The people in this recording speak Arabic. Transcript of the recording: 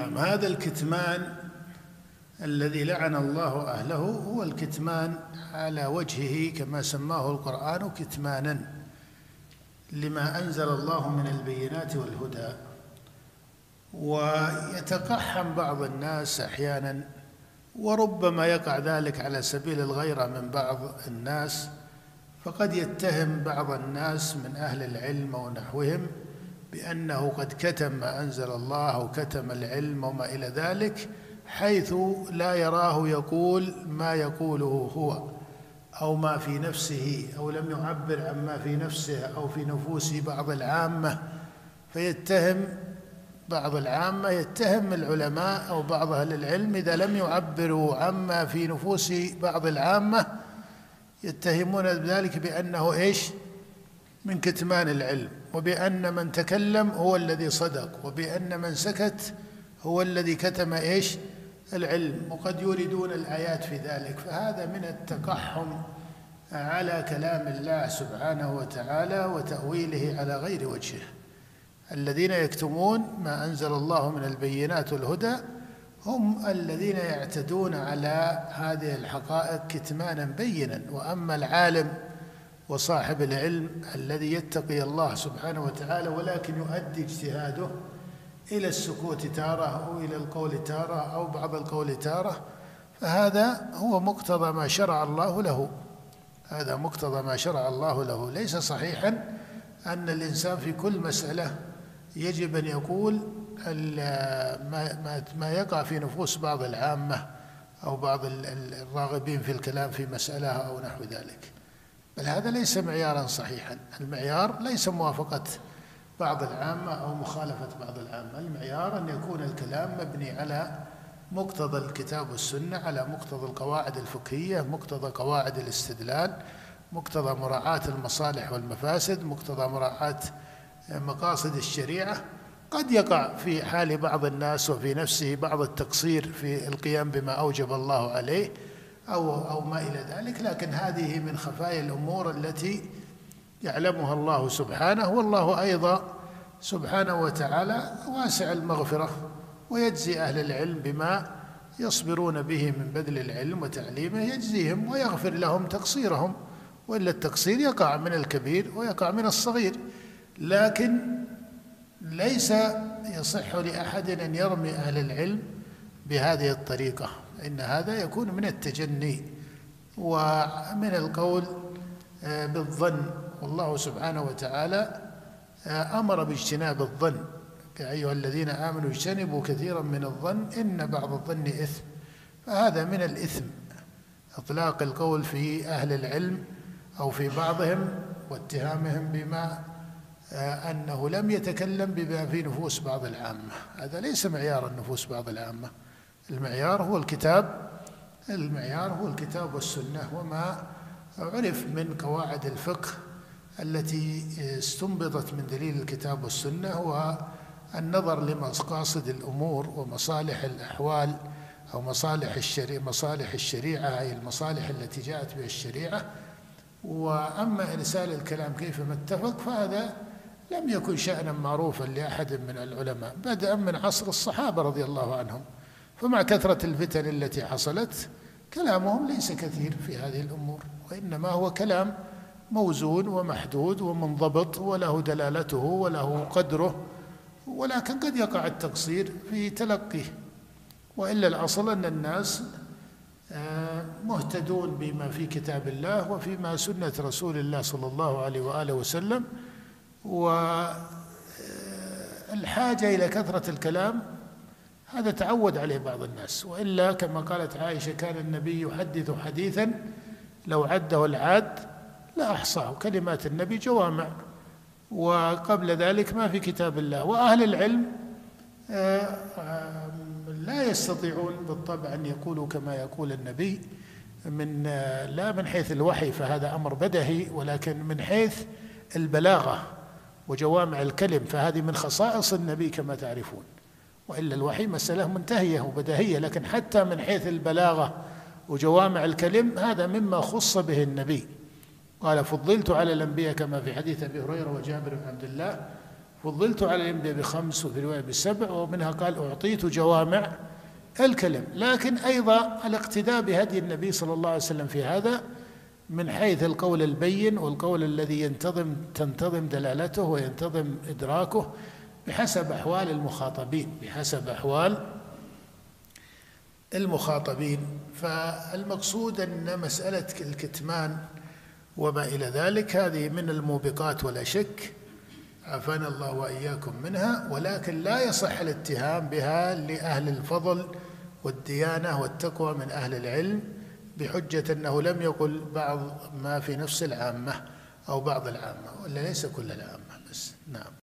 هذا الكتمان الذي لعن الله أهله هو الكتمان على وجهه كما سماه القرآن كتمانا لما أنزل الله من البينات والهدى. ويتقحم بعض الناس أحيانا، وربما يقع ذلك على سبيل الغيرة من بعض الناس، فقد يتهم بعض الناس من أهل العلم ونحوهم بأنه قد كتم ما أنزل الله أو كتم العلم وما إلى ذلك، حيث لا يراه يقول ما يقوله هو أو ما في نفسه، أو لم يعبر عما في نفسه أو في نفوس بعض العامة، فيتهم بعض العامة يتهم العلماء أو بعض أهل العلم إذا لم يعبروا عما في نفوس بعض العامة، يتهمون ذلك بأنه إيش؟ من كتمان العلم، وبأن من تكلم هو الذي صدق، وبأن من سكت هو الذي كتم إيش؟ العلم. وقد يوردون الآيات في ذلك، فهذا من التقحم على كلام الله سبحانه وتعالى وتأويله على غير وجهه. الذين يكتمون ما أنزل الله من البينات والهدى هم الذين يعتدون على هذه الحقائق كتمانا بينا. وأما العالم وصاحب العلم الذي يتقي الله سبحانه وتعالى ولكن يؤدي اجتهاده إلى السكوت تارة أو إلى القول تارة أو بعض القول تارة، فهذا هو مقتضى ما شرع الله له، هذا مقتضى ما شرع الله له. ليس صحيحا أن الإنسان في كل مسألة يجب أن يقول ما يقع في نفوس بعض العامة أو بعض الراغبين في الكلام في مسألة أو نحو ذلك، بل هذا ليس معيارا صحيحا. المعيار ليس موافقة بعض العامة أو مخالفة بعض العامة، المعيار أن يكون الكلام مبني على مقتضى الكتاب والسنة، على مقتضى القواعد الفقهية، مقتضى قواعد الاستدلال، مقتضى مراعاة المصالح والمفاسد، مقتضى مراعاة مقاصد الشريعة. قد يقع في حال بعض الناس وفي نفسه بعض التقصير في القيام بما أوجب الله عليه أو ما إلى ذلك، لكن هذه من خفايا الأمور التي يعلمها الله سبحانه، والله أيضا سبحانه وتعالى واسع المغفرة، ويجزي أهل العلم بما يصبرون به من بذل العلم وتعليمه، يجزيهم ويغفر لهم تقصيرهم، وإلا التقصير يقع من الكبير ويقع من الصغير. لكن ليس يصح لأحد أن يرمي أهل العلم بهذه الطريقة، إن هذا يكون من التجني ومن القول بالظن. والله سبحانه وتعالى أمر باجتناب الظن، يا أيها الذين آمنوا اجتنبوا كثيرا من الظن إن بعض الظن إثم، فهذا من الإثم إطلاق القول في أهل العلم أو في بعضهم واتهامهم بما أنه لم يتكلم بما في نفوس بعض العامة. هذا ليس معيار النفوس بعض العامة، المعيار هو الكتاب، المعيار هو الكتاب والسنة وما عرف من قواعد الفقه التي استنبطت من دليل الكتاب والسنة، والنظر لمقاصد الأمور ومصالح الأحوال أو مصالح الشريعة، أي المصالح التي جاءت بها الشريعة. وأما إرسال الكلام كيفما اتفق فهذا لم يكن شأنا معروفا لأحد من العلماء بدءا من عصر الصحابة رضي الله عنهم، فمع كثرة الفتن التي حصلت كلامهم ليس كثير في هذه الأمور، وإنما هو كلام موزون ومحدود ومنضبط وله دلالته وله قدره، ولكن قد يقع التقصير في تلقيه. وإلا الأصل أن الناس مهتدون بما في كتاب الله وفيما سنة رسول الله صلى الله عليه وآله وسلم، والحاجة إلى كثرة الكلام هذا تعود عليه بعض الناس. وإلا كما قالت عائشة كان النبي يحدث حديثا لو عده العاد لا أحصاه، كلمات النبي جوامع، وقبل ذلك ما في كتاب الله. وأهل العلم لا يستطيعون بالطبع أن يقولوا كما يقول النبي لا من حيث الوحي فهذا أمر بدهي، ولكن من حيث البلاغة وجوامع الكلم فهذه من خصائص النبي كما تعرفون، وإلا الوحي مسألة منتهية وبدهية، لكن حتى من حيث البلاغة وجوامع الكلم هذا مما خص به النبي. قال فضلت على الأنبياء كما في حديث أبي هريرة وجابر بن عبد الله، فضلت على الأنبياء ب5 وفي رواية ب7، ومنها قال أعطيت جوامع الكلم. لكن أيضا الاقتداء بهدي النبي صلى الله عليه وسلم في هذا، من حيث القول البين والقول الذي تنتظم دلالته وينتظم إدراكه بحسب أحوال المخاطبين، بحسب أحوال المخاطبين. فالمقصود أن مسألة الكتمان وما إلى ذلك هذه من الموبقات ولا شك، عافانا الله وإياكم منها، ولكن لا يصح الاتهام بها لأهل الفضل والديانة والتقوى من أهل العلم بحجة أنه لم يقل بعض ما في نفس العامة أو بعض العامة، ولا ليس كل العامة بس. نعم.